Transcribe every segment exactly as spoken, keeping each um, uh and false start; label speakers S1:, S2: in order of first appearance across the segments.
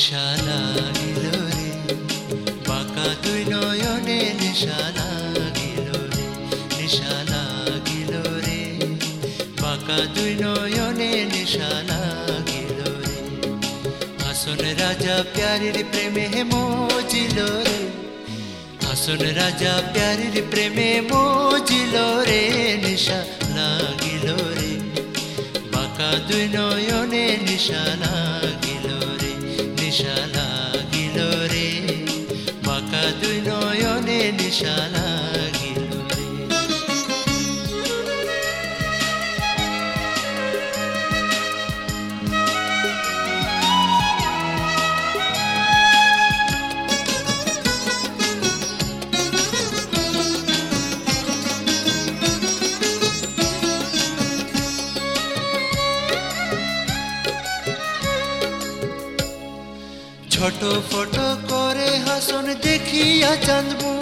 S1: নেশা লাগিল রে, বাঁকা দুই নয়নে নেশা লাগিল রে, নেশা লাগিল রে, বাঁকা দুই নয়নে নেশা লাগিল রে। হাসন রাজা প্যারির প্রেমে মজিল রে, হাসন রাজা প্যারির প্রেমে মজিল রে, নেশা লাগিল রে, বাঁকা দুই নয়নে নেশা লাগিল রে, নেশা লাগিল রে, বাঁকা দুই নয়নে নেশা লাগিল রে। ছোট ফট করে হাসন দেখিয়া চাঁদমু,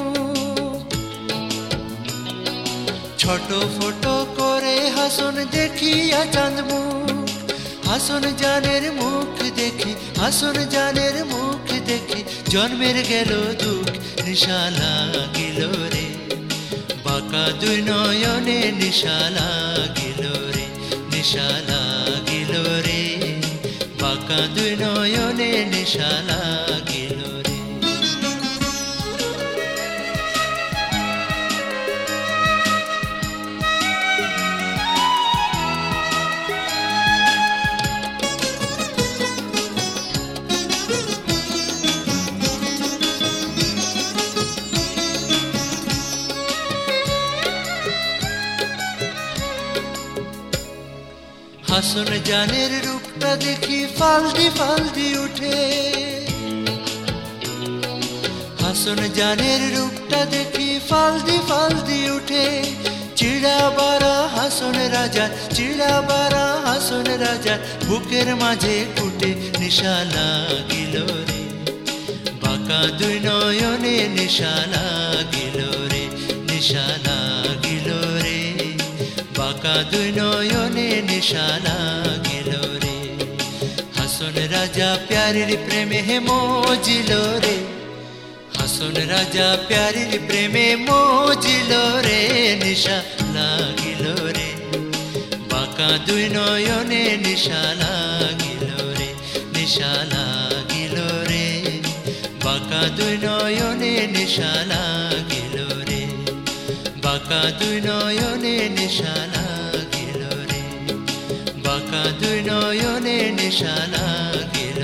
S1: ছোট ফট করে হাসন দেখিয়া চাঁদমু, হাসন জানের মুখ দেখি, হাসন জানের মুখ দেখি, জন্মের গেল দুঃখ নেশা লাগিল রে, বাঁকা দুই নয়নে নেশা লাগিল রে, নেশা লাগিল রে, বাঁকা দুই নয়নে নেশা লাগিল রে। হাসন জানের রূপটা দেখি ফালদি ফালদি উঠে, হাসন জানের রূপটা দেখি ফালদি ফালদি উঠে, চিড়া বারা হাসন রাজা, চিড়া বারা হাসন রাজা, বুকের মাঝে কুটে নেশা লাগিল রে, বাঁকা দুই নয়নে নেশা লাগিল রে, নেশা লাগিল রে, বাঁকা দুই নয়নে নেশা লাগিল রে। হাসন রাজা প্যারির প্রেমে মজিল রে, হাসন রাজা প্যারির প্রেমে মজিল রে, নেশা লাগিল রে, বাঁকা দুই নয়নে নেশা লাগিল রে, নেশা লাগিল রে, বাঁকা দুই নয়নে নেশা লাগিল রে, বাঁকা দুই নয়নে নেশা লাগিল রে, বাঁকা দুই নয়নে নেশা লাগিল